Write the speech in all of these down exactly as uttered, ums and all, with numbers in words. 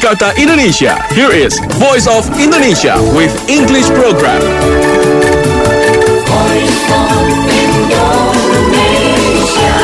Jakarta, Indonesia. Here is Voice of Indonesia with English program. Voice of Indonesia.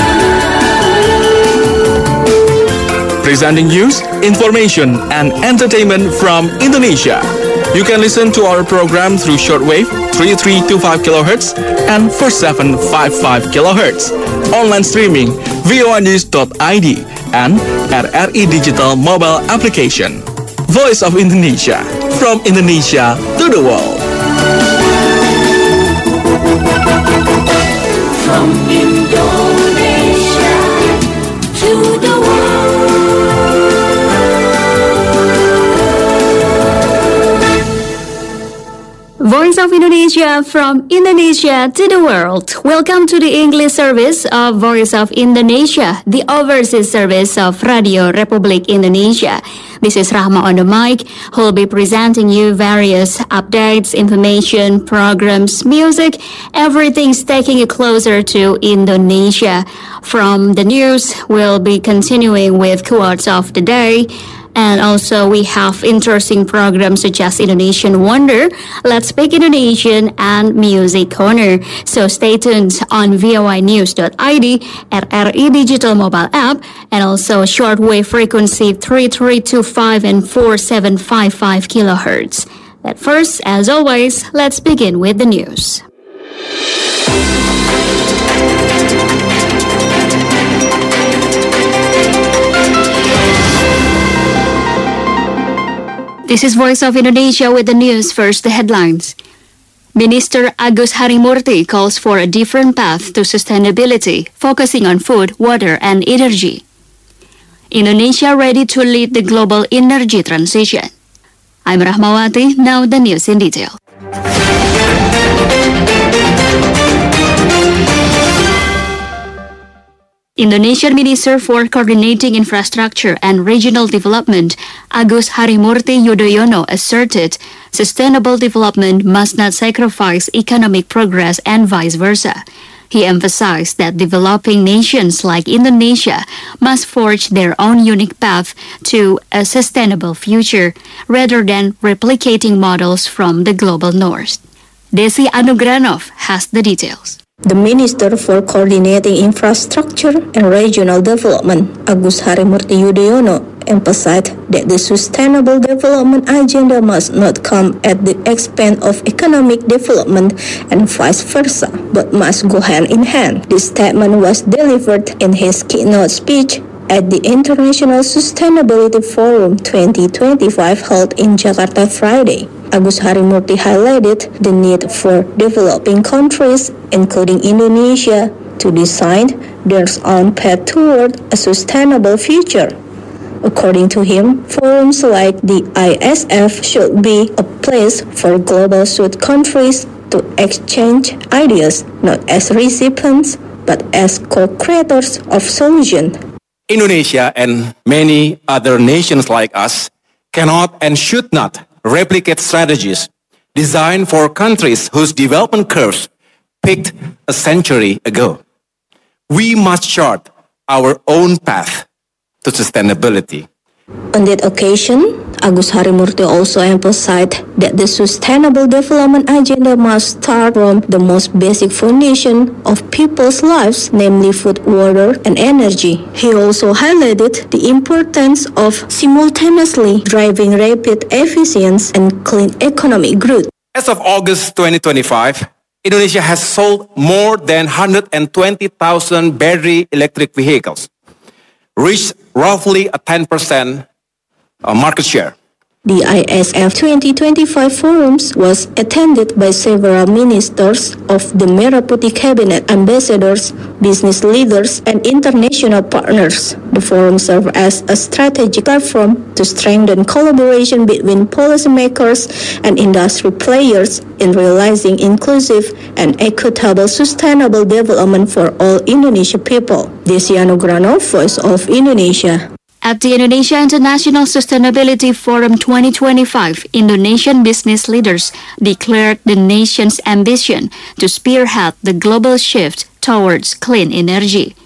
Presenting news, information, and entertainment from Indonesia. You can listen to our program through shortwave three three two five kilohertz and four seven five five kilohertz. Online streaming voa news dot I D and R R I Digital mobile application. Voice of Indonesia, from Indonesia to the world. From Indonesia to the world. Voice of Indonesia, from Indonesia to the world. Welcome to the English service of Voice of Indonesia, the overseas service of Radio Republik Indonesia. This is Rahma on the mic, who will be presenting you various updates, information, programs, music, everything's taking you closer to Indonesia. From the news, we'll be continuing with quotes of the day. And also we have interesting programs such as Indonesian Wonder, Let's Speak Indonesian, and Music Corner. So stay tuned on voa news dot I D, R R I Digital mobile app, and also shortwave frequency three three two five and four seven five five kilohertz. But first, as always, let's begin with the news. This is Voice of Indonesia with the news. First, the headlines. Minister Agus Harimurti calls for a different path to sustainability, focusing on food, water, and energy. Indonesia ready to lead the global energy transition. I'm Rahmawati, now the news in detail. Indonesian Minister for Coordinating Infrastructure and Regional Development, Agus Harimurti Yudhoyono, asserted sustainable development must not sacrifice economic progress and vice versa. He emphasized that developing nations like Indonesia must forge their own unique path to a sustainable future, rather than replicating models from the global north. Desi Anugranov has the details. The Minister for Coordinating Infrastructure and Regional Development, Agus Harimurti Yudhoyono, emphasized that the Sustainable Development Agenda must not come at the expense of economic development and vice versa, but must go hand in hand. This statement was delivered in his keynote speech at the International Sustainability Forum twenty twenty-five held in Jakarta Friday. Agus Harimurti highlighted the need for developing countries, including Indonesia, to design their own path toward a sustainable future. According to him, forums like the I S F should be a place for global South countries to exchange ideas, not as recipients, but as co-creators of solutions. Indonesia and many other nations like us cannot and should not replicate strategies designed for countries whose development curves peaked a century ago. We must chart our own path to sustainability. On that occasion, Agus Harimurti also emphasized that the Sustainable Development Agenda must start from the most basic foundation of people's lives, namely food, water, and energy. He also highlighted the importance of simultaneously driving rapid efficiency and clean economic growth. As of August twenty twenty-five, Indonesia has sold more than one hundred twenty thousand battery electric vehicles, reached roughly a ten percent market share. The I S F twenty twenty-five forums was attended by several ministers of the Merah Putih cabinet, ambassadors, business leaders, and international partners. The forum served as a strategic platform to strengthen collaboration between policymakers and industry players in realizing inclusive and equitable sustainable development for all Indonesian people. Desi Anugranov, Voice of Indonesia. At the Indonesia International Sustainability Forum twenty twenty-five, Indonesian business leaders declared the nation's ambition to spearhead the global shift towards clean energy.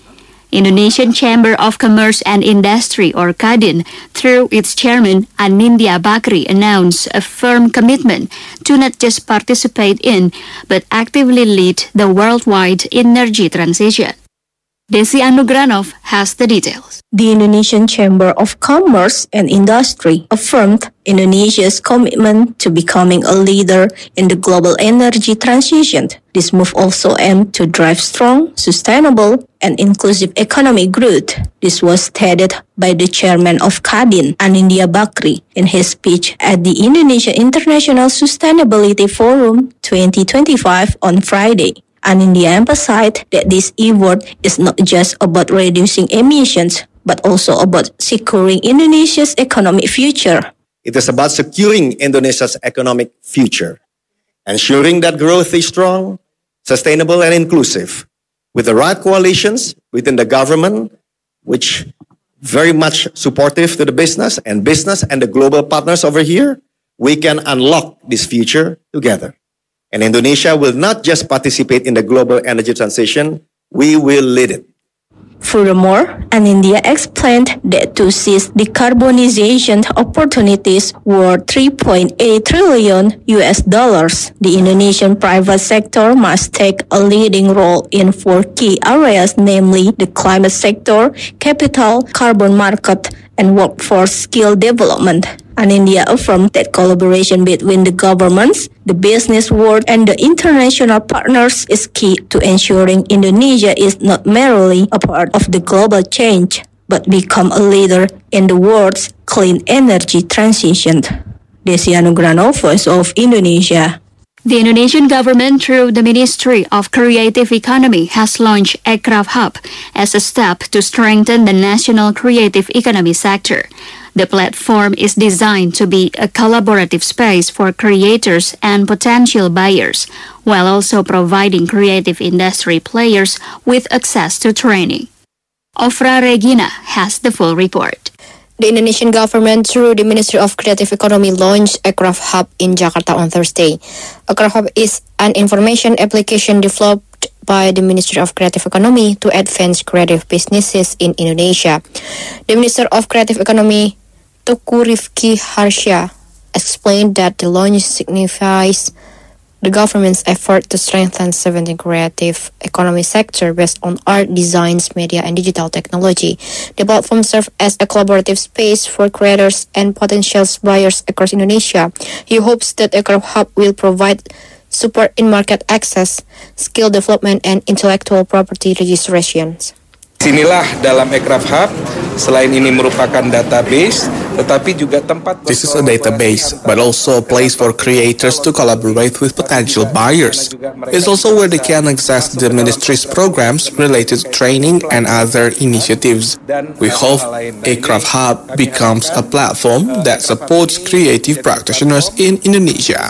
Indonesian Chamber of Commerce and Industry, or Kadin, through its chairman Anindya Bakri, announced a firm commitment to not just participate in, but actively lead the worldwide energy transition. Desi Anugranov has the details. The Indonesian Chamber of Commerce and Industry affirmed Indonesia's commitment to becoming a leader in the global energy transition. This move also aimed to drive strong, sustainable, and inclusive economic growth. This was stated by the chairman of Kadin, Anindya Bakri, in his speech at the Indonesia International Sustainability Forum twenty twenty-five on Friday. Anindya emphasized that this effort is not just about reducing emissions, but also about securing Indonesia's economic future. It is about securing Indonesia's economic future, ensuring that growth is strong, sustainable, and inclusive, with the right coalitions within the government, which very much supportive to the business and business and the global partners over here. We can unlock this future together. And Indonesia will not just participate in the global energy transition, we will lead it. Furthermore, Anindya explained that to seize decarbonization opportunities worth three point eight trillion U S dollars, the Indonesian private sector must take a leading role in four key areas, namely the climate sector, capital, carbon market, and workforce skill development. Anindya affirmed that collaboration between the governments, the business world, and the international partners is key to ensuring Indonesia is not merely a part of the global change, but become a leader in the world's clean energy transition. Desi Anugranov, Voice of Indonesia. The Indonesian government, through the Ministry of Creative Economy, has launched Aircraft Hub as a step to strengthen the national creative economy sector. The platform is designed to be a collaborative space for creators and potential buyers, while also providing creative industry players with access to training. Ofra Regina has the full report. The Indonesian government, through the Ministry of Creative Economy, launched Aircraft Hub in Jakarta on Thursday. Aircraft Hub is an information application developed by the Ministry of Creative Economy to advance creative businesses in Indonesia. The Minister of Creative Economy, Teuku Rifki Harsha, explained that the launch signifies the government's effort to strengthen seventeen creative economy sector based on art, designs, media, and digital technology. The platform serves as a collaborative space for creators and potential buyers across Indonesia. He hopes that Aircraft Hub will provide support in market access, skill development, and intellectual property registrations. Sinilah dalam Aircraft Hub, selain ini merupakan database, tetapi juga tempat... This is a database, but also a place for creators to collaborate with potential buyers. It's also where they can access the ministry's programs related to training and other initiatives. We hope Aircraft Hub becomes a platform that supports creative practitioners in Indonesia.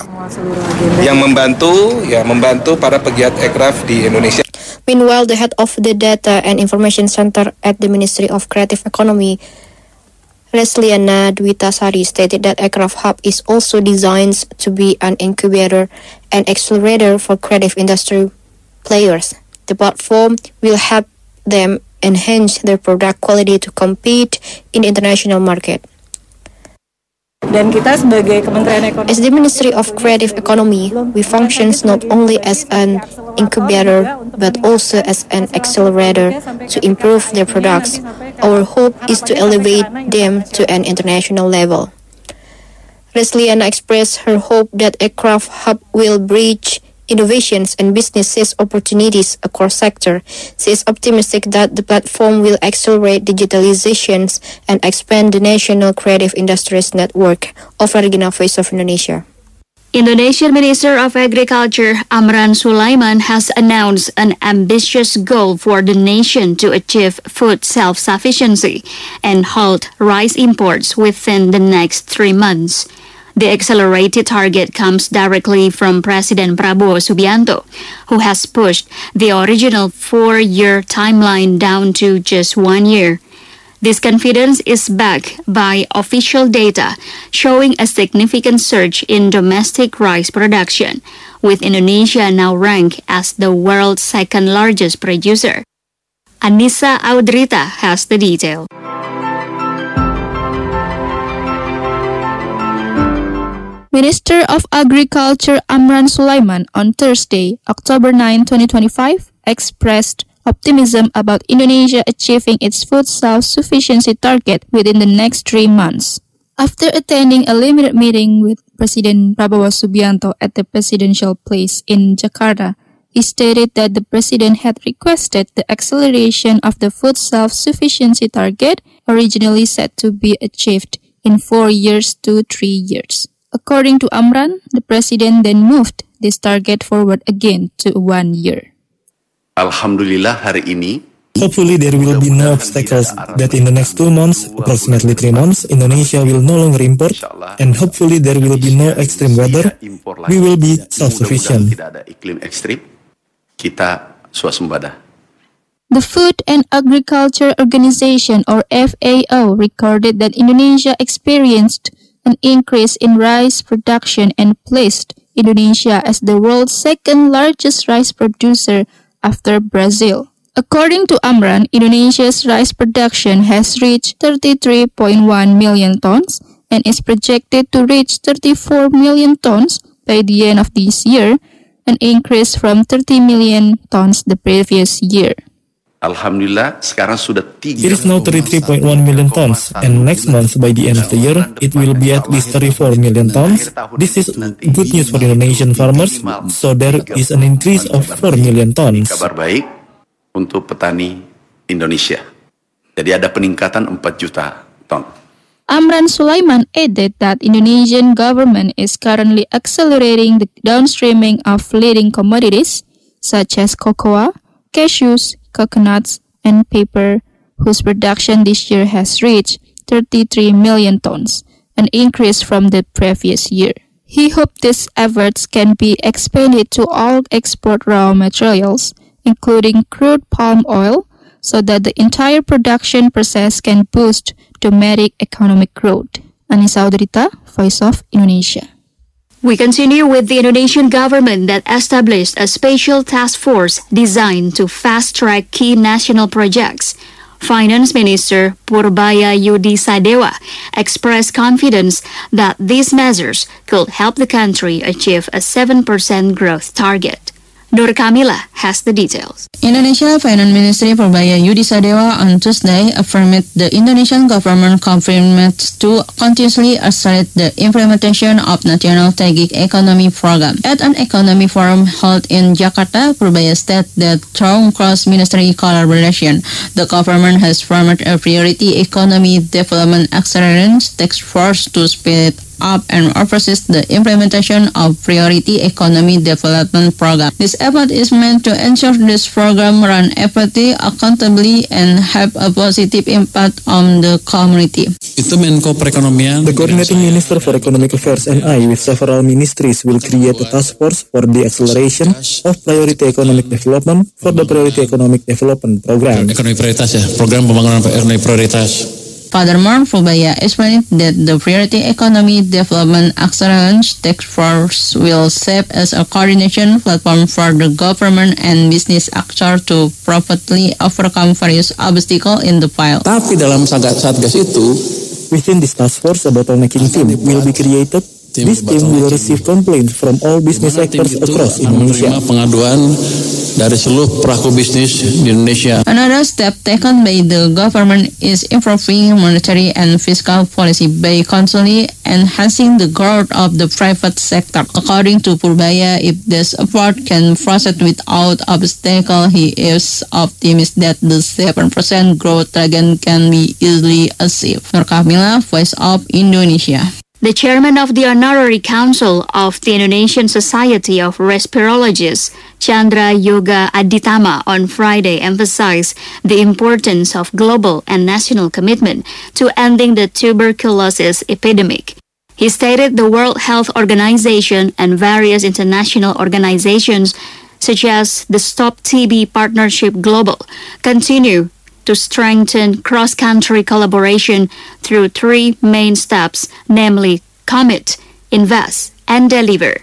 Yang membantu, ya membantu para pegiat aircraft di Indonesia. Meanwhile, the head of the Data and Information Center at the Ministry of Creative Economy, Resliana Dwitasari, stated that Aircraft Hub is also designed to be an incubator and accelerator for creative industry players. The platform will help them enhance their product quality to compete in the international market. Dan kita sebagai Kementerian Ekonomi, as the Ministry of Creative Economy, we function not only as an incubator but also as an accelerator to improve their products. Our hope is to elevate them to an international level. Resliana expressed her hope that Aircraft Hub will bridge innovations and businesses opportunities across sector. She is optimistic that the platform will accelerate digitalizations and expand the national creative industries network. Ofra Regina, Voice of Indonesia. Indonesian Minister of Agriculture Amran Sulaiman has announced an ambitious goal for the nation to achieve food self-sufficiency and halt rice imports within the next three months. The accelerated target comes directly from President Prabowo Subianto, who has pushed the original four-year timeline down to just one year. This confidence is backed by official data showing a significant surge in domestic rice production, with Indonesia now ranked as the world's second largest producer. Anissa Audrita has the detail. Minister of Agriculture Amran Sulaiman on Thursday, October ninth, twenty twenty-five, expressed optimism about Indonesia achieving its food self-sufficiency target within the next three months. After attending a limited meeting with President Prabowo Subianto at the Presidential Place in Jakarta, he stated that the president had requested the acceleration of the food self-sufficiency target, originally set to be achieved in four years to three years. According to Amran, the president then moved this target forward again to one year. Alhamdulillah hari ini, hopefully there will be no obstacles that in the next two months, approximately three months, Indonesia will no longer import, and hopefully there will be no extreme weather. We will be self-sufficient. Tidak ada iklim ekstrim, kita swasembada. The Food and Agriculture Organization, or F A O, recorded that Indonesia experienced an increase in rice production and placed Indonesia as the world's second largest rice producer after Brazil. According to Amran, Indonesia's rice production has reached thirty-three point one million tons and is projected to reach thirty-four million tons by the end of this year, an increase from thirty million tons the previous year. Alhamdulillah, sekarang sudah tiga. It is now thirty-three point one million tons, and next month, by the end of the year, it will be at least thirty-four million tons. This is good news for Indonesian farmers, so there is an increase of four million tons. Kabar baik untuk petani Indonesia. Jadi ada peningkatan empat juta ton. Amran Sulaiman added that Indonesian government is currently accelerating the downstreaming of leading commodities such as cocoa, cashews, coconuts, and paper, whose production this year has reached thirty-three million tons, an increase from the previous year. He hoped these efforts can be expanded to all export raw materials, including crude palm oil, so that the entire production process can boost domestic economic growth. Anissa Audrita, Voice of Indonesia. We continue with the Indonesian government that established a special task force designed to fast-track key national projects. Finance Minister Purbaya Yudi Sadewa expressed confidence that these measures could help the country achieve a seven percent growth target. Nur Kamila has the details. Indonesia Finance Ministry Purbaya Yudi Sadewa on Tuesday affirmed the Indonesian government commitment to continuously accelerate the implementation of National Strategic Economy Program. At an economy forum held in Jakarta, Purbaya stated that through cross-ministry collaboration, the government has formed a priority economy development acceleration task force to speed up and oversees the implementation of Priority Economy Development Program. This effort is meant to ensure this program run effectively, accountably, and have a positive impact on the community. The Coordinating Minister for Economic Affairs and I, with several ministries, will create a task force for the acceleration of Priority Economic Development for the Priority Economic Development Program. Ekonomi prioritas ya, program pembangunan ekonomi prioritas. Furthermore, Purbaya explained that the Priority Economy Development Acceleration Task Force will serve as a coordination platform for the government and business actors to properly overcome various obstacles in the field. Tapi dalam Satgas itu, within this task force, a bottlenecking team will be created. This team will receive complaints from all business actors across Indonesia. Pengaduan dari seluruh pelaku bisnis di Indonesia. Another step taken by the government is improving monetary and fiscal policy by constantly enhancing the growth of the private sector. According to Purbaya, if this effort can proceed without obstacle, he is optimistic that the seven percent growth target can be easily achieved. Nur Kamila, Voice of Indonesia. The chairman of the Honorary Council of the Indonesian Society of Respirologists, Chandra Yoga Aditama, on Friday emphasized the importance of global and national commitment to ending the tuberculosis epidemic. He stated the World Health Organization and various international organizations, such as the Stop T B Partnership Global, continue to strengthen cross-country collaboration through three main steps, namely commit, invest, and deliver.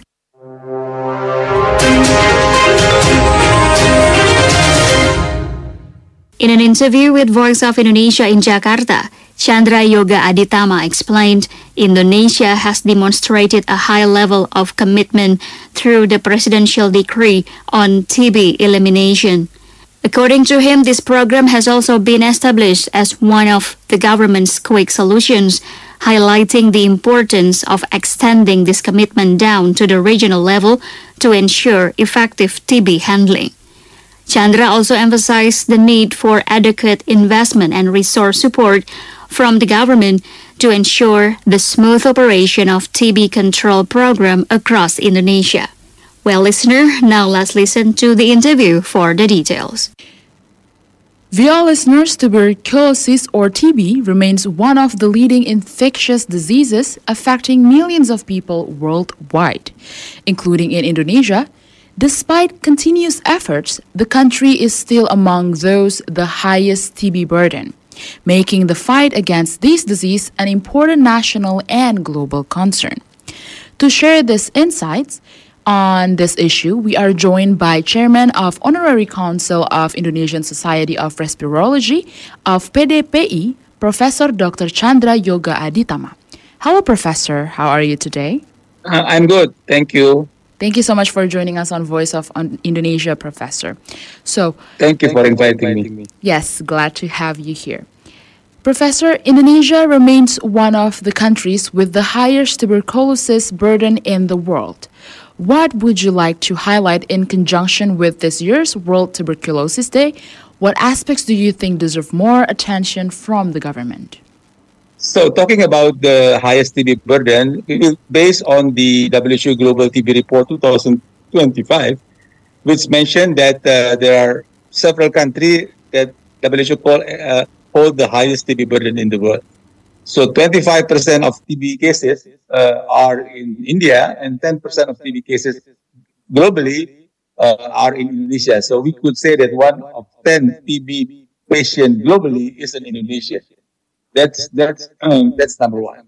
In an interview with Voice of Indonesia in Jakarta, Chandra Yoga Aditama explained Indonesia has demonstrated a high level of commitment through the presidential decree on T B elimination. According to him, this program has also been established as one of the government's quick solutions, highlighting the importance of extending this commitment down to the regional level to ensure effective T B handling. Chandra also emphasized the need for adequate investment and resource support from the government to ensure the smooth operation of T B control program across Indonesia. Well, listener, now let's listen to the interview for the details. Dear listeners, tuberculosis or T B remains one of the leading infectious diseases affecting millions of people worldwide, including in Indonesia. Despite continuous efforts, the country is still among those the highest T B burden, making the fight against this disease an important national and global concern. To share these insights on this issue, we are joined by Chairman of Honorary Council of Indonesian Society of Respirology of P D P I, Professor Doctor Chandra Yoga Aditama. Hello, Professor. How are you today? Uh, I'm good. Thank you. Thank you so much for joining us on Voice of Indonesia, Professor. So, thank you for inviting me. Yes, glad to have you here. Professor, Indonesia remains one of the countries with the highest tuberculosis burden in the world. What would you like to highlight in conjunction with this year's World Tuberculosis Day? What aspects do you think deserve more attention from the government? So, talking about the highest T B burden, based on the W H O Global T B Report twenty twenty-five, which mentioned that uh, there are several countries that W H O call, uh, hold the highest T B burden in the world. So, twenty-five percent of T B cases uh, are in India, and ten percent of T B cases globally uh, are in Indonesia. So, we could say that one of ten T B patients globally is in Indonesia. That's that's um, that's number one.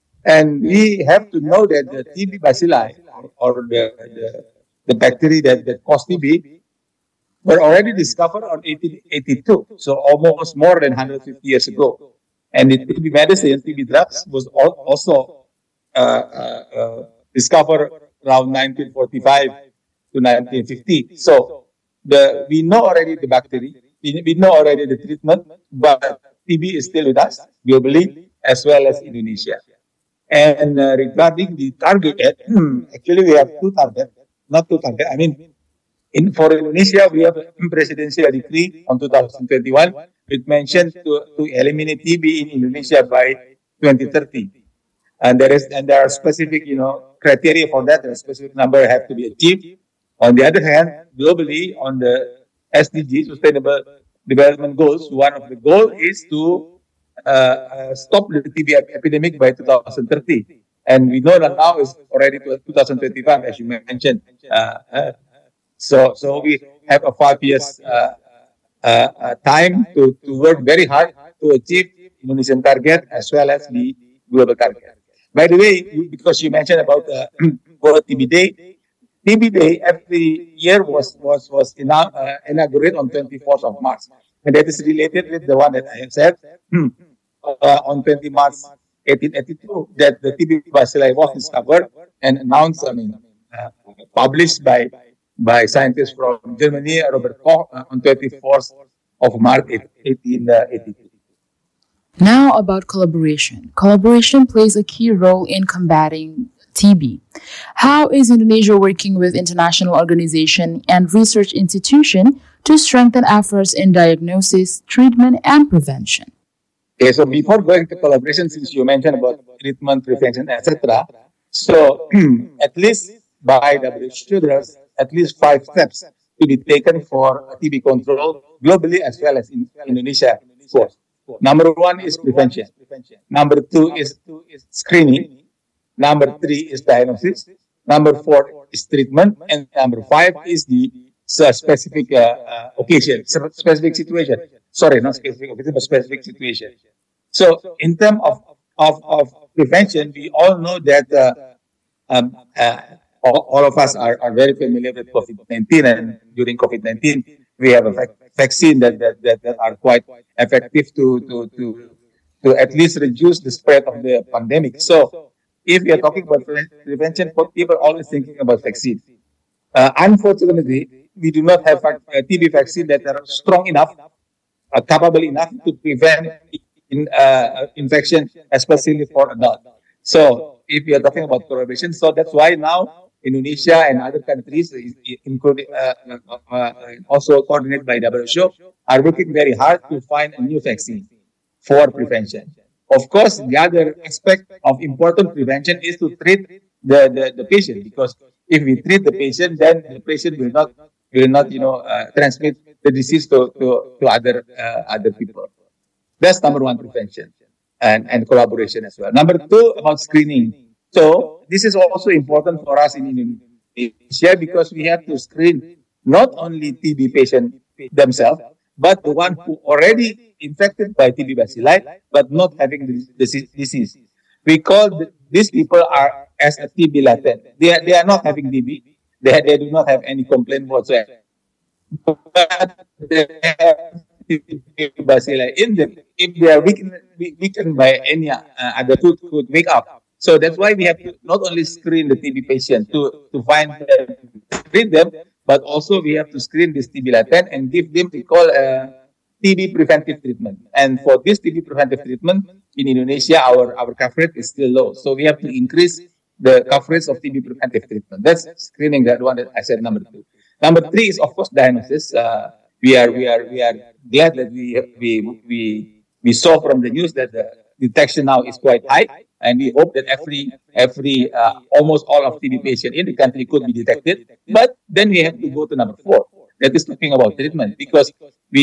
And we have to know that the T B bacilli, or, or the, the the bacteria that, that cause T B, were already discovered on eighteen eighty-two, so almost more than one hundred fifty years ago. And the T B medicine, T B drugs, was al- also uh, uh, uh, discovered around nineteen forty-five to nineteen fifty. So the we know already the bacteria, we, we know already the treatment, but T B is still with us globally as well as Indonesia. And uh, regarding the target, actually we have two targets, not two targets. I mean, in for Indonesia we have a presidential decree on two thousand twenty-one, which mentioned to, to eliminate T B in Indonesia by twenty thirty. And there is and there are specific, you know, criteria for that. A specific number have to be achieved. On the other hand, globally on the S D G, Sustainable Development Goals, one of the goals is to uh, uh, stop the T B epidemic by two thousand thirty. And we know that now is already two thousand twenty-five, as you mentioned. Uh, uh, so, so we have a five years uh, uh, uh, time to, to work very hard to achieve Indonesian target as well as the global target. By the way, you, because you mentioned about the uh, World T B Day, T B Day every year was was was ina- uh, inaugurated on twenty-fourth of March, and that is related with the one that I have said uh, on twentieth March eighteen eighty-two that the T B bacilli was discovered and announced, I mean, uh, published by by scientists from Germany, Robert Koch, uh, on twenty-fourth of March eighteen eighty-two. Now about collaboration. Collaboration plays a key role in combating T B. How is Indonesia working with international organizations and research institutions to strengthen efforts in diagnosis, treatment, and prevention? Okay, so before going to collaboration, since you mentioned about treatment, prevention, et cetera, so at least by W H O, there's at least five steps to be taken for T B control globally as well as in Indonesia. Four. Number one is prevention. Number two is screening. Number three is diagnosis. Number four is treatment. And number five is the uh, specific uh, uh, occasion, specific situation. Sorry, not specific occasion, but specific situation. So in terms of, of, of prevention, we all know that uh, um, uh, all, all of us are, are very familiar with COVID nineteen. And during COVID nineteen, we have a vac- vaccine that, that, that, that are quite effective to, to, to, to at least reduce the spread of the pandemic. So if we are talking about pre- prevention, people are always thinking about vaccine. Uh, unfortunately, we do not have vac- uh, T B vaccine that are strong enough, uh, capable enough to prevent in, uh, infection, especially for adults. So if we are talking about collaboration, so that's why now Indonesia and other countries, i- i- including uh, uh, uh, also coordinated by W H O, are working very hard to find a new vaccine for prevention. Of course, the other aspect of important prevention is to treat the, the, the patient, because if we treat the patient, then the patient will not will not you know uh, transmit the disease to to, to other uh, other people. That's number one, prevention and, and collaboration as well. Number two, about screening. So this is also important for us in Indonesia because we have to screen not only T B patients themselves, but the one who already infected by T B bacilli, but not having the dis- disease. We call th- these people are as a T B latent. They are, they are not having T B. They, they do not have any complaint whatsoever. But they have T B bacilli in them. If they are weakened, we- weakened by any uh, other food, could wake up. So that's why we have to not only screen the T B patient to, to find them, treat them, but also we have to screen this T B latent and give them we call uh, T B preventive treatment. And for this T B preventive treatment in Indonesia, our, our coverage is still low. So we have to increase the coverage of T B preventive treatment. That's screening, that one that I said number two. Number three is of course diagnosis. Uh, we are we are we are glad that we we we we saw from the news that the detection now is quite high, and we hope that every every uh, almost all of T B patient in the country could be detected. But then we have to go to number four. That is talking about treatment, because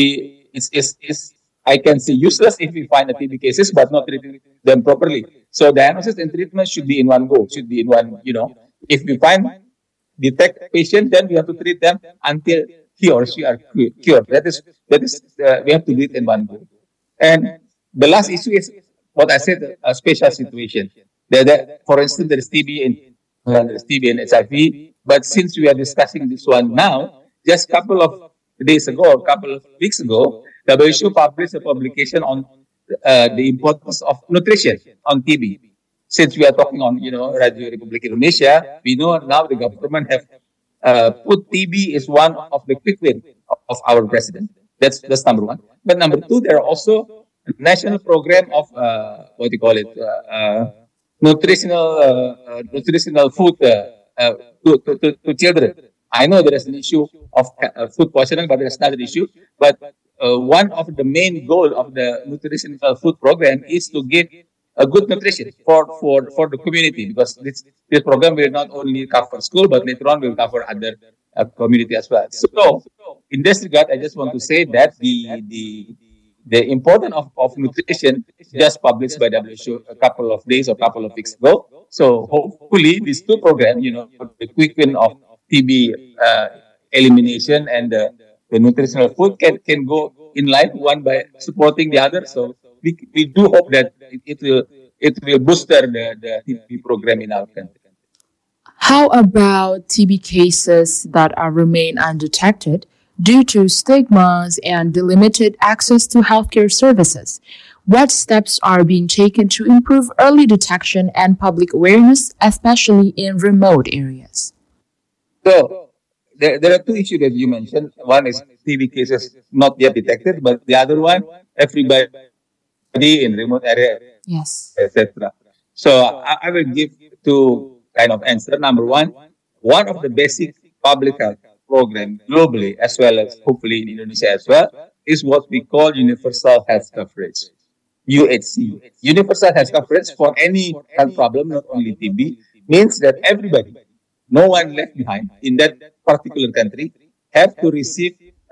we it's it's, it's I can say useless if we find the T B cases but not treating them properly. So diagnosis and treatment should be in one go. Should be in one. You know, if we find detect patient, then we have to treat them until he or she are cu- cured. That is that is uh, we have to do it in one go. And the last issue is what I said, a special situation. There, there, for instance, there is T B in uh, there is T B and H I V. But since we are discussing this one now, just couple of days ago, a couple of weeks ago, W H O published a publication on uh, the importance of nutrition on T B. Since we are talking on, you know, Radio Republic Indonesia, we know now the government have uh, put T B is one of the quick win of, of our president. That's that's number one. But number two, there are also a national program of uh, what do you call it, uh, uh, nutritional uh, uh, nutritional food uh, uh, to, to, to, to children. I know there is an issue of uh, food poisoning, but there's another issue. But uh, one of the main goal of the nutritional food program is to give a good nutrition for, for, for the community, because this, this program will not only cover school, but later on will cover other uh, community as well. So in this regard, I just want to say that the the the importance of, of nutrition just published by W H O a couple of days or couple of weeks ago. So hopefully these two programs, you know, the quick win of T B uh, elimination and the, the nutritional food can, can go in line, one by supporting the other. So we, we do hope that it, it will it will booster the, the T B program in our country. How about T B cases that are remain undetected due to stigmas and the limited access to healthcare services? What steps are being taken to improve early detection and public awareness, especially in remote areas? So there, there are two issues that you mentioned. One is T B cases not yet detected, but the other one, everybody in remote area, Yes. et cetera. So I, I will give two kind of answer. Number one, one of the basic public health program globally, as well as hopefully in Indonesia as well, is what we call universal health coverage, U H C. Universal health coverage for any health problem, not only T B, means that everybody, no one left behind in that particular country, have to receive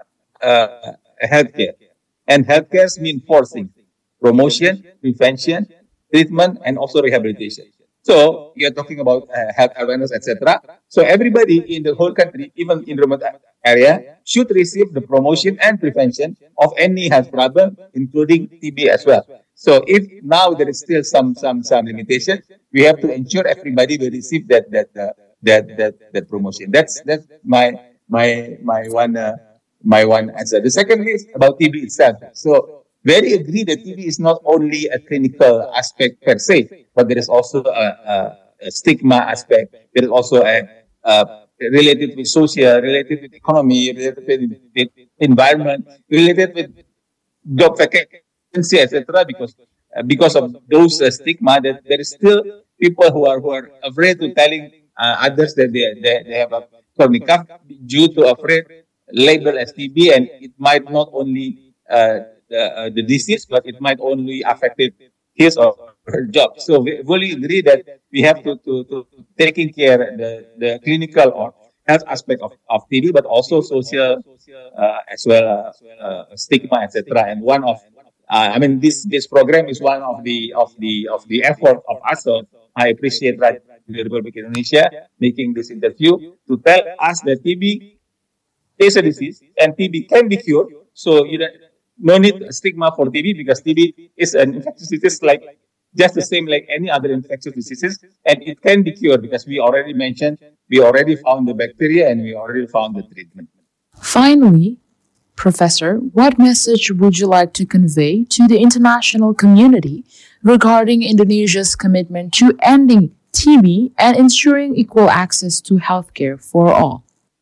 uh, healthcare. And healthcare means four things: promotion, prevention, treatment, and also rehabilitation. So you're talking about uh, health awareness, et cetera. So everybody in the whole country, even in remote area, should receive the promotion and prevention of any health problem, including T B as well. So if now there is still some some some limitation, we have to ensure everybody will receive that that uh, that that that promotion. That's that's my my my one uh, my one answer. The second is about T B itself. So very agree that T B is not only a clinical aspect per se, but there is also a, a, a stigma aspect. There is also a, a related with social, related with economy, related with, with environment, related with job vacancy, et cetera. Because uh, because of those uh, stigma, that there is still people who are who are afraid to telling uh, others that they, they they have a chronic cough due to afraid label as T B, and it might not only uh, the, uh, the disease, but it might only affect his or her job. So we fully agree that we have to to, to taking care the the clinical or health aspect of, of T B, but also social uh, as well uh, uh, stigma, et cetera. And one of uh, I mean this this program is one of the of the of the effort of us. So I appreciate right the Republic of Indonesia making this interview to tell us that T B is a disease and T B can be cured. So you know, no need stigma for T B because T B is an infectious disease like just the same like any other infectious diseases, and it can be cured because we already mentioned we already found the bacteria and we already found the treatment. Finally, Professor, what message would you like to convey to the international community regarding Indonesia's commitment to ending T B and ensuring equal access to healthcare for all?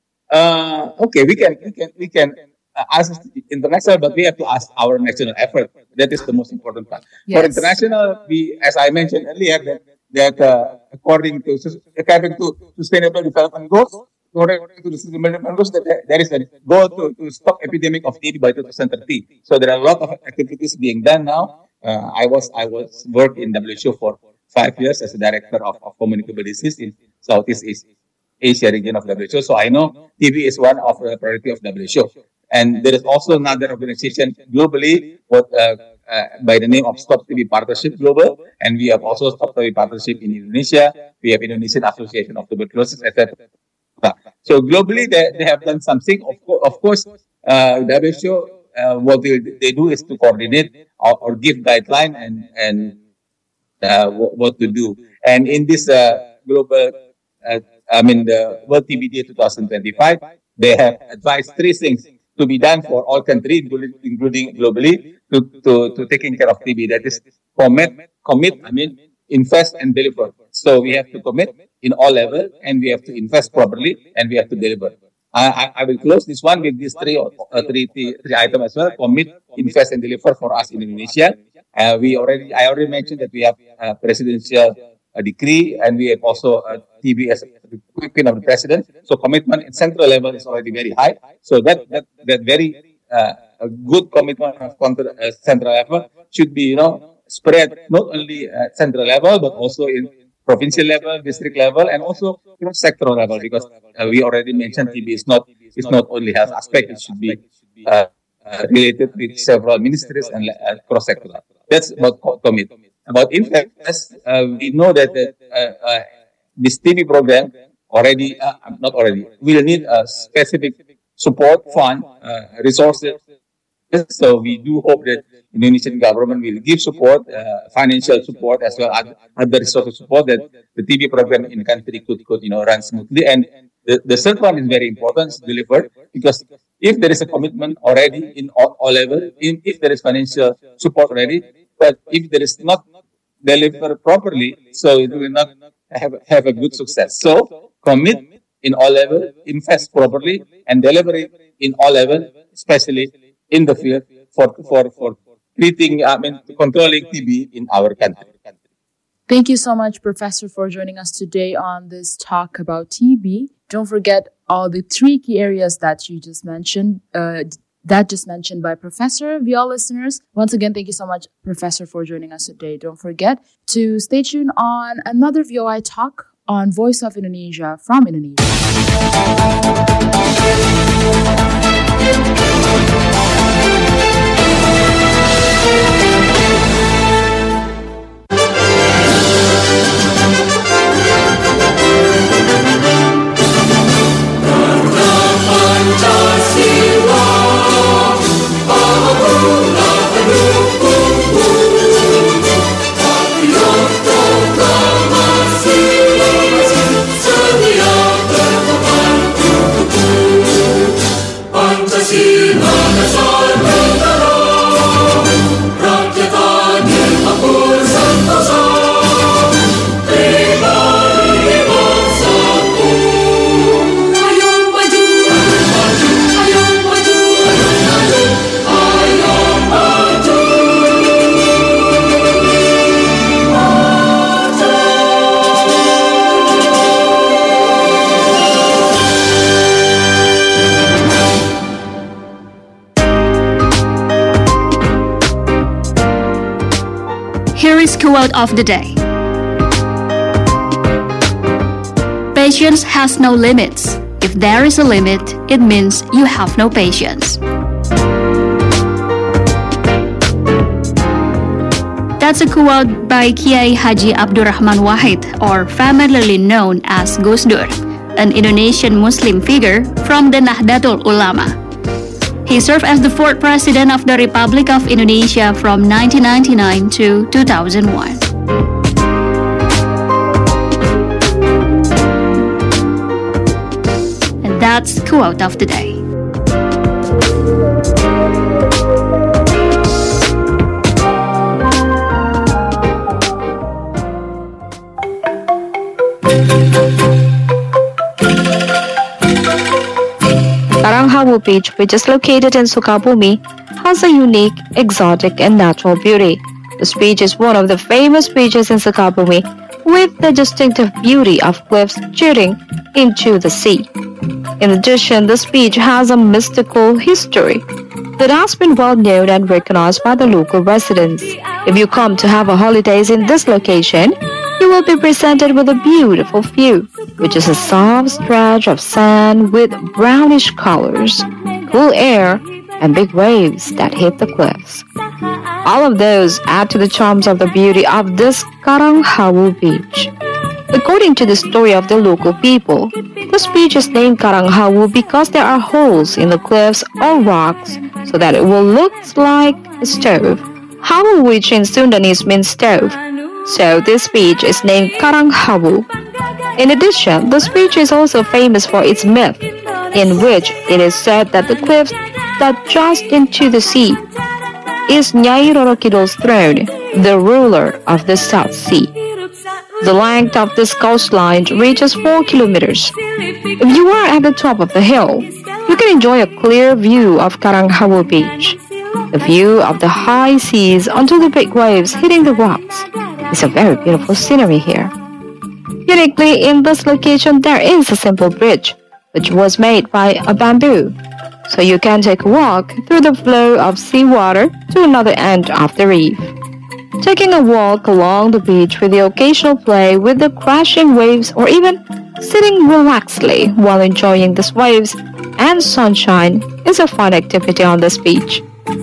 Uh, okay, we can we can we can uh, ask international, but we have to ask our national effort. That is the most important part. Yes. For international, we, as I mentioned earlier, that that uh, according to according to Sustainable Development Goals, according to the Sustainable Development Goals, that there is a goal to, to stop epidemic of T B by two thousand thirty. So there are a lot of activities being done now. Uh, I was I was worked in W H O for five years as a director of, of communicable disease in Southeast Asia. Asia region of W H O. So I know T B is one of the priority of W H O. And there is also another organization globally what, uh, uh, by the name of Stop T B Partnership Global. And we have also Stop T B Partnership in Indonesia. We have Indonesian Association of Tuberculosis, et cetera. So globally, they, they have done something. Of, co- of course, uh, W H O, uh, what they, they do is to coordinate or, or give guideline and, and uh, what, what to do. And in this uh, global uh, I mean, the World T B Day twenty twenty-five, they have advised three things to be done for all countries, including, including globally, to, to, to taking care of T B. That is commit, commit, I mean, invest and deliver. So we have to commit in all levels, and we have to invest properly, and we have to deliver. I, I, I will close this one with these three, uh, three, three, three items as well: commit, invest, and deliver for us in Indonesia. Uh, we already, I already mentioned that we have a presidential a decree, and we have also a T B as a queen of the president. So commitment at central level is already very high. So that that that very uh, a good commitment of contra- uh, central level should be you know spread not only at central level but also in provincial level, district level, and also you know sectoral level. Because uh, we already mentioned T B is not is not only health aspect; it should be uh, uh, related with several ministries and uh, cross sectoral. That's about co- commit. About invest, uh, we know that the, uh, uh, this T B program already, uh, not already, will need a specific support fund, uh, resources. So we do hope that Indonesian government will give support, uh, financial support as well as other resources support that the T B program in the country could, could you know, run smoothly. And the, the third one is very important, delivered, because if there is a commitment already in all, all levels, if there is financial support already, but if there is not delivered properly, so it will not have, have a good success. So commit in all levels, invest properly, and deliver it in all levels, especially in the field for for for treating, I mean, controlling T B in our country. Thank you so much, Professor, for joining us today on this talk about T B. Don't forget all the three key areas that you just mentioned. Uh, That just mentioned by Professor. Via listeners, once again, thank you so much, Professor, for joining us today. Don't forget to stay tuned on another V O I talk on Voice of Indonesia from Indonesia. Setia berpembantu quote of the day. Patience has no limits. If there is a limit, it means you have no patience. That's a quote by Kiai Haji Abdurrahman Wahid, or familiarly known as Gus Dur, an Indonesian Muslim figure from the Nahdlatul Ulama. He served as the fourth president of the Republic of Indonesia from nineteen ninety-nine to two thousand one. And that's quote of the day. Karanghawu Beach, which is located in Sukabumi, has a unique, exotic, and natural beauty. This beach is one of the famous beaches in Sukabumi, with the distinctive beauty of cliffs jutting into the sea. In addition, this beach has a mystical history that has been well known and recognized by the local residents. If you come to have a holidays in this location, you will be presented with a beautiful view, which is a soft stretch of sand with brownish colors, cool air, and big waves that hit the cliffs. All of those add to the charms of the beauty of this Karanghawu Beach. According to the story of the local people, this beach is named Karanghawu because there are holes in the cliffs or rocks so that it will look like a stove. Hawu, which in Sundanese means stove. So this beach is named Karanghawu. In addition, this beach is also famous for its myth, in which it is said that the cliff that just into the sea is Nyai Roro Kidul's throne, the ruler of the South Sea. The length of this coastline reaches four kilometers. If you are at the top of the hill, you can enjoy a clear view of Karanghawu Beach. The view of the high seas until the big waves hitting the rocks is a very beautiful scenery here. Uniquely, in this location, there is a simple bridge, which was made by a bamboo, so you can take a walk through the flow of seawater to another end of the reef. Taking a walk along the beach with the occasional play with the crashing waves, or even sitting relaxedly while enjoying these waves and sunshine is a fun activity on this beach.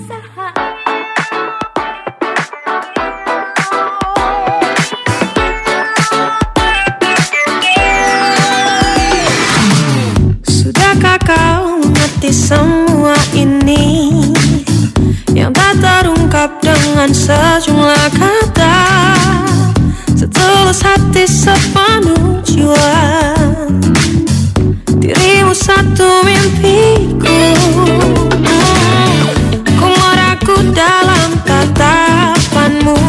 Sudahkah kau mengerti semua ini yang tak terungkap dengan sejumlah kata, setulus hati sepenuh jiwa, dirimu satu mimpiku. Ku meraku dalam tatapanmu,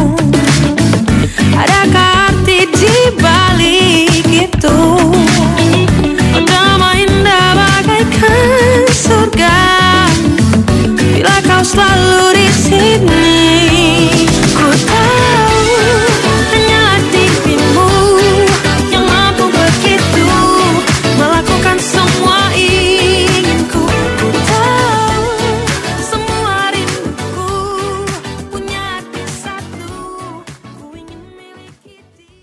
adakah arti di balik itu? Oh, damai indah bagaikan surga bila kau selalu di sini. Ku tahu hanya dirimu yang mampu begitu melakukan semua inginku. Ku tahu semua rinduku punya arti satu, ku ingin miliki dia.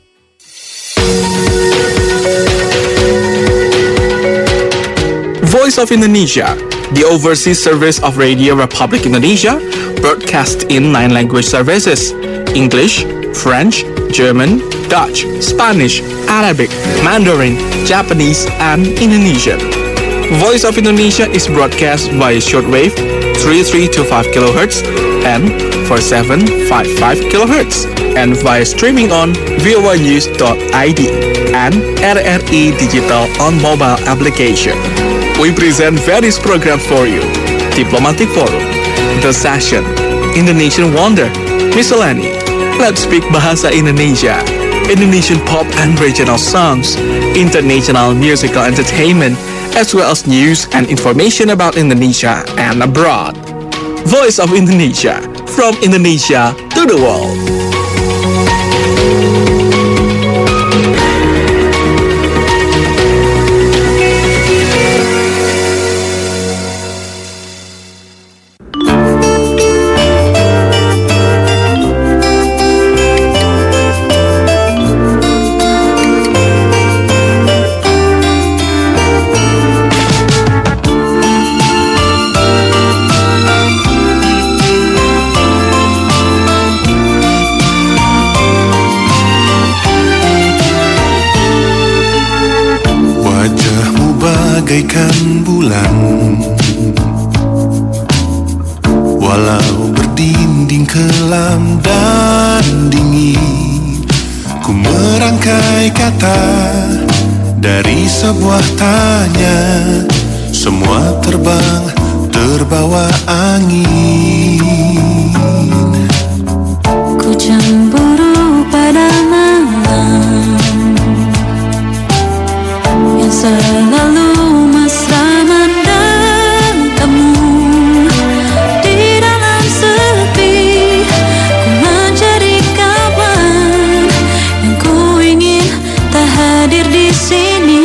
Voice of Indonesia, the overseas service of Radio Republic Indonesia, broadcast in nine language services: English, French, German, Dutch, Spanish, Arabic, Mandarin, Japanese, and Indonesian. Voice of Indonesia is broadcast via shortwave three three two five kilohertz and four seven five five kilohertz, and via streaming on voa news dot i d and R R I Digital on mobile application. We present various programs for you: Diplomatic Forum, The Session, Indonesian Wonder, Miscellany, Let's Speak Bahasa Indonesia, Indonesian pop and regional songs, international musical entertainment, as well as news and information about Indonesia and abroad. Voice of Indonesia, from Indonesia to the world. lupakan. Walau berdinding kelam dan dingin, ku merangkai kata dari sebuah tanya. Semua terbang terbawa angin. Ku cemburu pada malam yang selalu mesra menatapmu. Di dalam sepi ku mencari kawan yang ku ingin tak hadir di sini.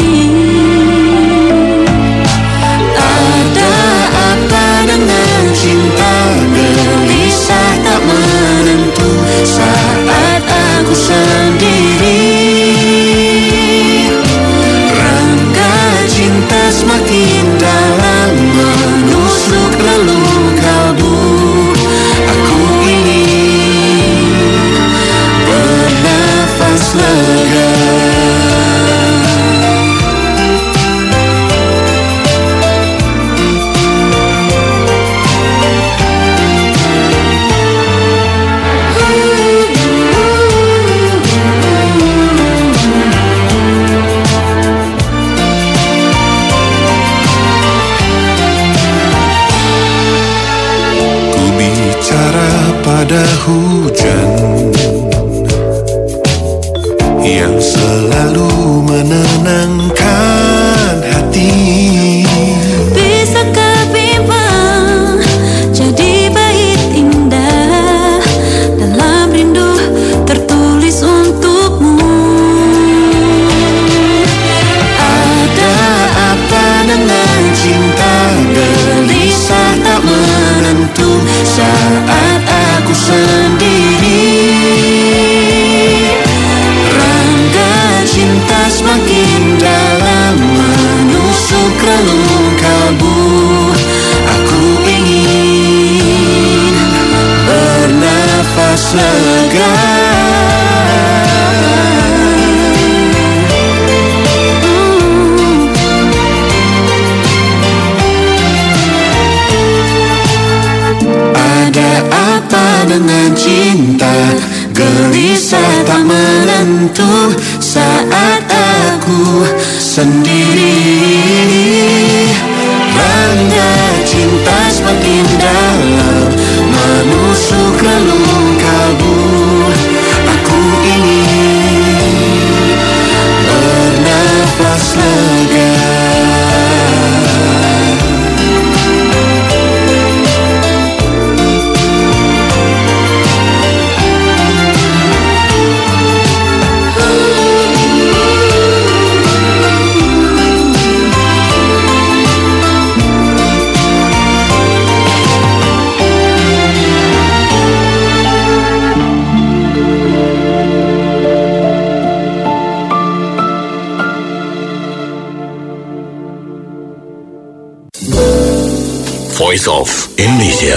Ada apa dengan cinta, gelisah tak menentu saat aku sendiri. Rangga cinta semakin dalam menusuk relung kalbu. Aku ingin bernafas lega. Pada hujan yang selalu menenangkan hati. Bisakah bimbang jadi bait indah dalam rindu tertulis untukmu? Ada apa dengan cinta, gelisah tak menentu saat aku sendiri. Rangga cinta semakin dalam menusuk relung kalbu. Aku ingin bernafas lega. Dengan cinta, gelisah tak menentu saat aku sendiri. Rangga cinta semakin dalam menusuk relung kalbu. Aku ingin bernafas lega. Voice of Indonesia.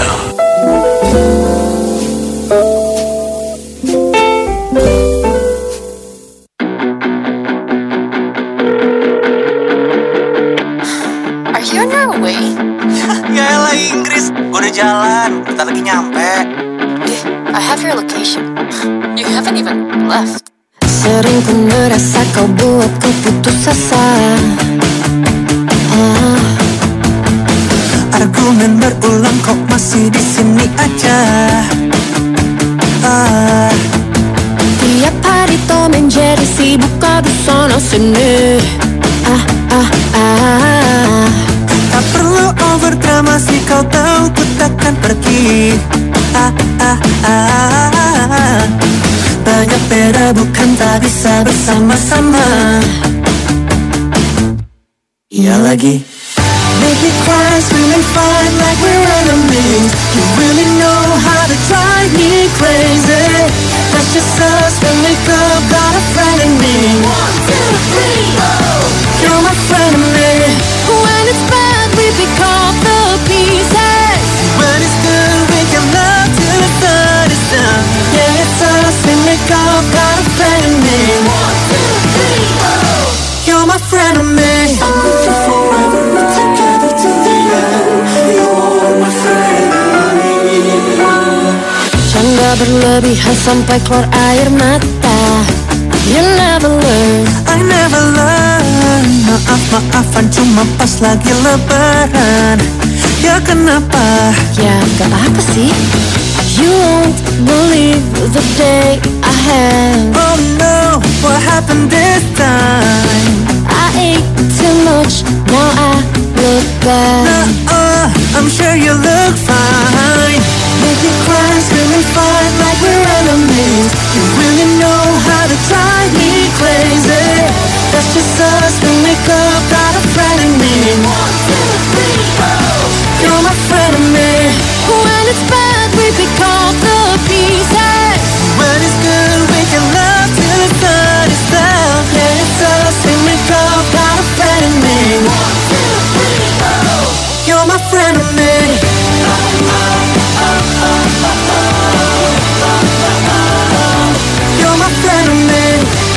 Are you on your way? Ya elah Inggris, gue udah jalan, bentar lagi nyampe. Eh, I have your location. You haven't even left. Sering ku merasa kau buatku putus asa. Ah. Argumen berulang kok masih di sini aja. Ah. Tiap hari Tom and Jerry sibuk kadu sana sini. Ah ah ah. Tak perlu overdrama sih, kau tahu ku takkan pergi. Ah ah ah. Banyak beda bukan tak bisa bersama-sama. Iya lagi. Make me cry, scream and fight like we're enemies. You really know how to drive me crazy. That's just us when we go, got a friend in me. One, two, three, oh. You're my friend in me. When it's bad, we pick up the pieces. When it's good, we can love till the sun is down. Yeah, it's us when we go, got a friend in me. One, two, three, oh. You're my friend in me. I'm with you forever, we're together till berlebihan sampai keluar air mata. You never learn, I never learn. Maaf-maafan cuma pas lagi lebaran. Ya kenapa? ya gak apa sih. You won't believe the day I had. Oh no, what happened this time? I ate too much, now I look bad. Uh, I'm sure you look fine. Make me cry, screaming fight like we're enemies. You really know how to drive me crazy. That's just us when we up, got a friend in me. One, two, three, go. You're my friend in me. When it's bad, we pick up the pieces. When it's good, we can love till the sun is down. Yeah, it's us when we up, got a friend in me. One, two, three, go. You're my friend in me. You're my friend in me.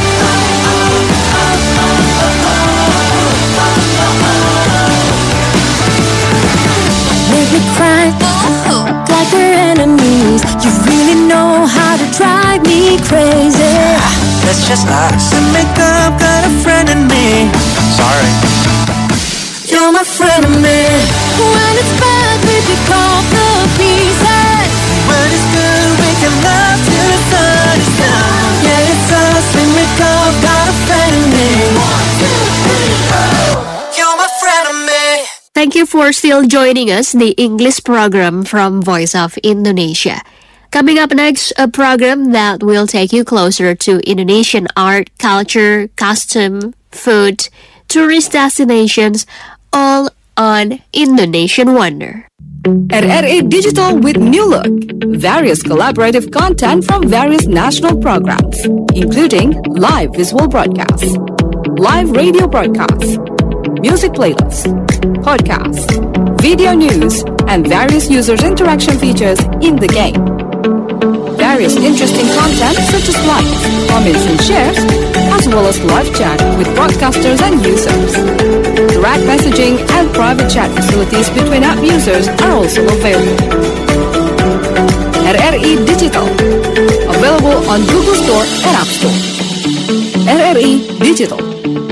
Make me cry like we're enemies. You really know how to drive me crazy. That's just us. And make up, got a friend in me. Sorry. You're my friend in me. When it's bad, we pick up the pieces. When it's good, we can love till the sun is down. Yeah, it's us when we up, got a friend in me. One, two, three, go. You're my friend in me. Thank you for still joining us, the English program from Voice of Indonesia. Coming up next, a program that will take you closer to Indonesian art, culture, custom, food, tourist destinations, all on Indonesian Wonder. At R A Digital with New Look, various collaborative content from various national programs, including live visual broadcasts, live radio broadcasts, music playlists, podcasts, video news, and various users' interaction features in the game. Various interesting content such as likes, comments, and shares, as well as live chat with broadcasters and users. Direct messaging and private chat facilities between app users are also available. R R E Digital, available on Google Store and App Store. R R E Digital.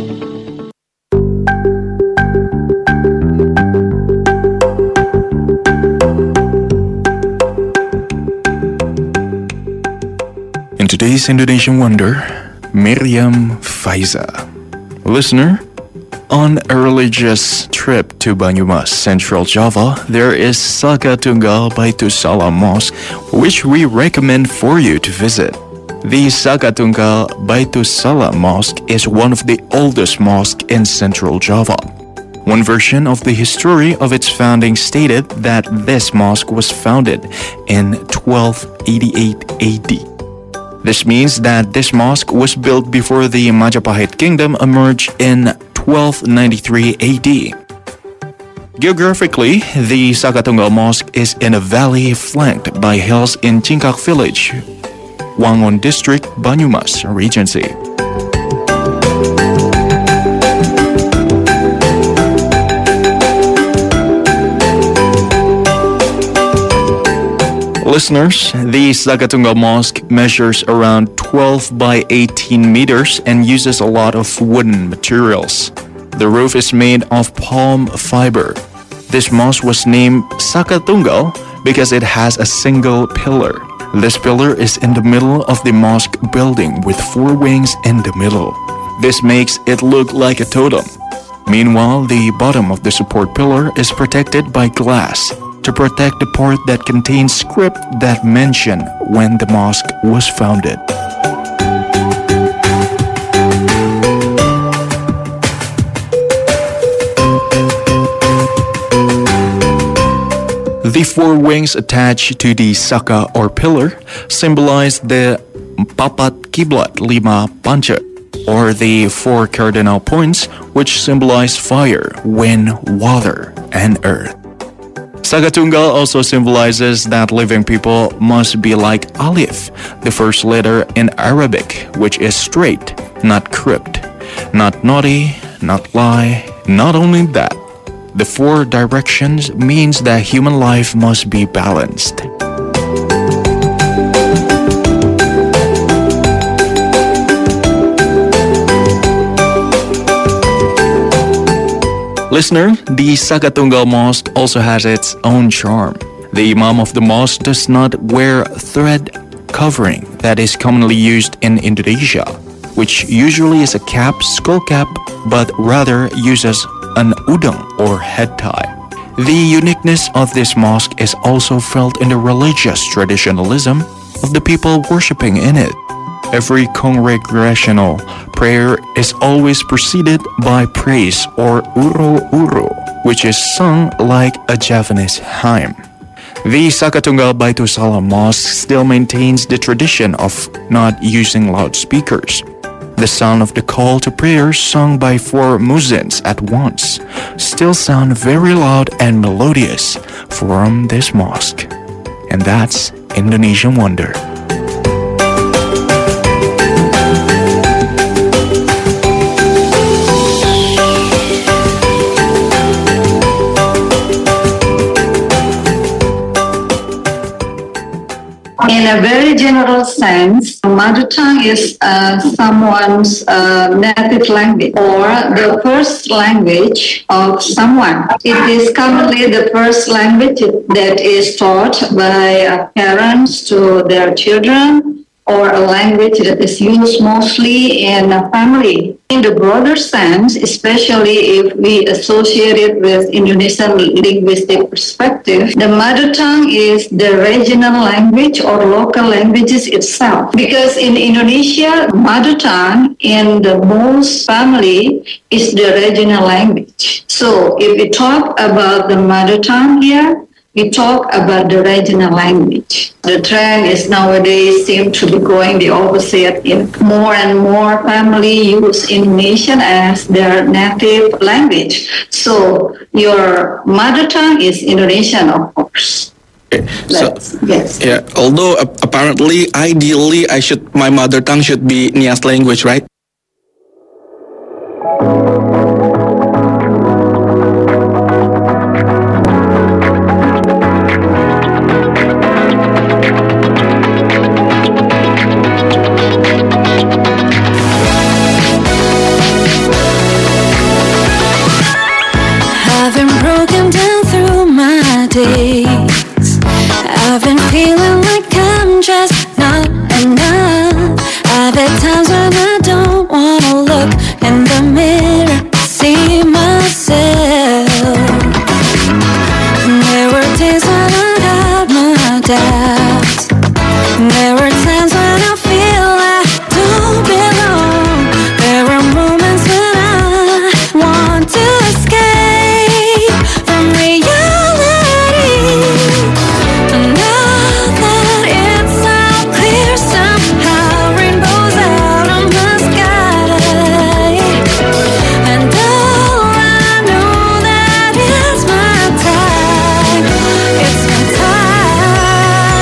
In today's Indonesian Wonder, Miriam Faiza. Listener, on a religious trip to Banyumas, Central Java, there is Saka Tunggal Baitus Salam Mosque, which we recommend for you to visit. The Saka Tunggal Baitus Salam Mosque is one of the oldest mosques in Central Java. One version of the history of its founding stated that this mosque was founded in twelve eighty-eight A D. This means that this mosque was built before the Majapahit kingdom emerged in twelve ninety-three A D. Geographically, the Saka Tunggal Mosque is in a valley flanked by hills in Cingkak village, Wangon district, Banyumas Regency. Listeners, the Saka Tunggal Mosque measures around twelve by eighteen meters and uses a lot of wooden materials. The roof is made of palm fiber. This mosque was named Saka Tunggal because it has a single pillar. This pillar is in the middle of the mosque building with four wings in the middle. This makes it look like a totem. Meanwhile, the bottom of the support pillar is protected by glass to protect the part that contains script that mention when the mosque was founded. The four wings attached to the saka or pillar symbolize the Papat Kiblat Lima Panca, or the four cardinal points which symbolize fire, wind, water, and earth. Saka Tunggal also symbolizes that living people must be like Alif, the first letter in Arabic, which is straight, not crooked, not naughty, not lie. Not only that, the four directions means that human life must be balanced. Listener, the Sakatunggal Mosque also has its own charm. The Imam of the mosque does not wear thread covering that is commonly used in Indonesia, which usually is a cap, skull cap, but rather uses an udang or head tie. The uniqueness of this mosque is also felt in the religious traditionalism of the people worshipping in it. Every congregational prayer is always preceded by praise or uro-uro, which is sung like a Javanese hymn. The Sakatunggal Baitul Salam Mosque still maintains the tradition of not using loudspeakers. The sound of the call to prayer sung by four muezzins at once still sound very loud and melodious from this mosque. And that's Indonesian Wonder. In a very general sense, mother tongue is uh, someone's uh, native language or the first language of someone. It is commonly the first language that is taught by uh, parents to their children, or a language that is used mostly in a family. In the broader sense, especially if we associate it with Indonesian linguistic perspective, the mother tongue is the regional language or local languages itself. Because in Indonesia, mother tongue in the most family is the regional language. So if we talk about the mother tongue here, we talk about the regional language. The trend is nowadays seem to be going the opposite. In more and more family use Indonesian as their native language. So your mother tongue is Indonesian, of course. Okay. So, yes. Yeah. Although uh, apparently, ideally, I should my mother tongue should be Nias language, right? I've been broken down through my days. I've been feeling like I'm just not enough. I've had times when I don't wanna look in the mirror, see myself. There were days when I had my doubts. There were times when I feel I don't belong. There were moments when I want to escape from reality. Now that it's all clear, somehow rainbows out of the sky. And oh, I know that it's my time. It's my time.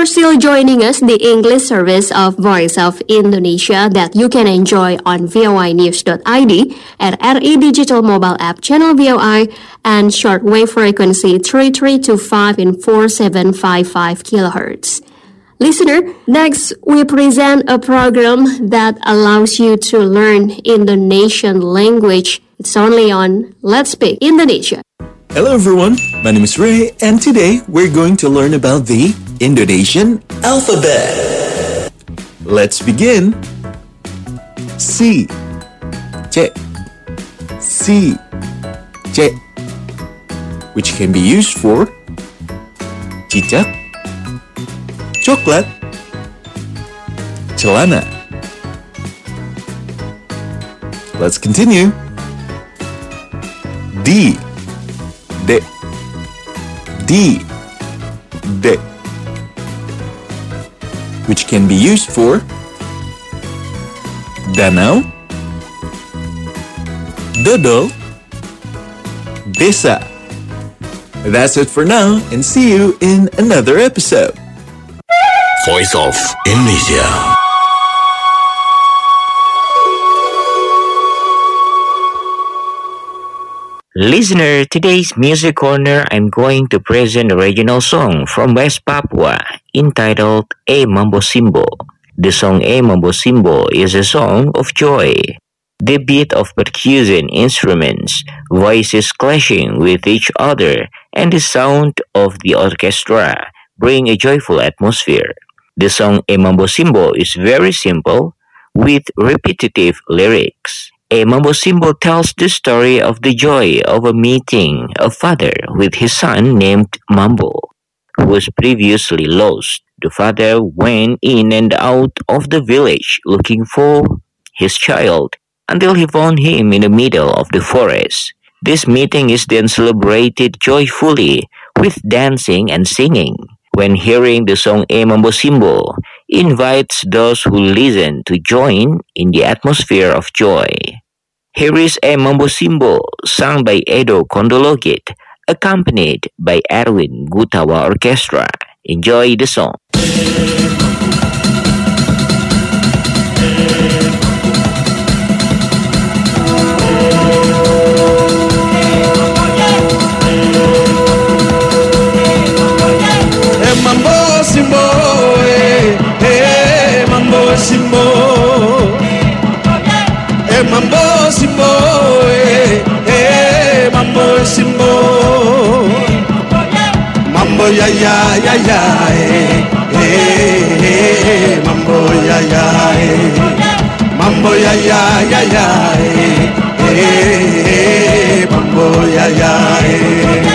you're still joining us, the English service of Voice of Indonesia that you can enjoy on V O I news dot I D, at R E Digital Mobile App Channel V O I, and shortwave frequency three three two five in four seven five five kilohertz. Listener, next we present a program that allows you to learn Indonesian language. It's only on Let's Speak Indonesia. Hello everyone, my name is Ray, and today we're going to learn about the Indonesian alphabet. Let's begin. C, C, C, C, which can be used for cicak, coklat, celana. Let's continue. D, D, D, D, which can be used for danau, dodol, desa. That's it for now, and see you in another episode. Voice of Indonesia. Listener, today's music corner, I'm going to present a regional song from West Papua entitled A Mambo Simbo. The song A Mambo Simbo is a song of joy. The beat of percussion instruments, voices clashing with each other, and the sound of the orchestra bring a joyful atmosphere. The song A Mambo Simbo is very simple with repetitive lyrics. A Mambo Simbo tells the story of the joy of a meeting a father with his son named Mambo, who was previously lost. The father went in and out of the village looking for his child until he found him in the middle of the forest. This meeting is then celebrated joyfully with dancing and singing. When hearing the song A Mambo Simbo, invites those who listen to join in the atmosphere of joy. Here is A Mambo Simbo, sung by Edo Kondologit, accompanied by Erwin Gutawa Orchestra. Enjoy the song. Mambo Simbo, eh, eh, Mambo Simbo, eh, Mambo Simbo, eh, eh, Mambo Simbo, Mambo ya ya ya ya, eh, eh, eh, Mambo ya ya, eh, Mambo ya ya ya ya, eh, eh, eh, Mambo ya ya, eh.